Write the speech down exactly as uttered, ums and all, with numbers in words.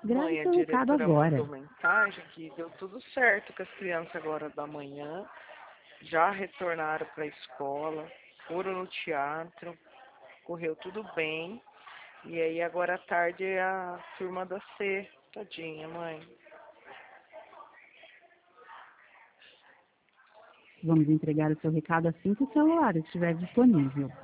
Grave Mãe, a seu recado diretora agora. mandou mensagem que deu tudo certo com as crianças agora da manhã. Já retornaram para a escola, foram no teatro, correu tudo bem. E aí agora à tarde é a turma da C. Tadinha, mãe. Vamos entregar o seu recado assim que o celular estiver disponível.